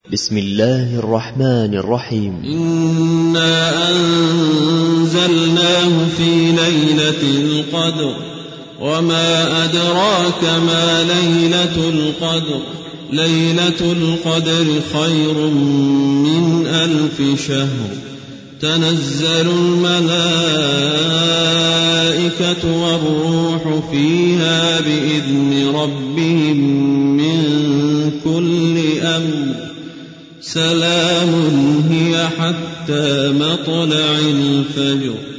بسم الله الرحمن الرحيم. إنا أنزلناه في ليلة القدر وما أدراك ما ليلة القدر ليلة القدر خير من 1000 شهر تنزل الملائكة والروح فيها بإذن ربهم من كل أمر سلام هي حتى مطلع الفجر.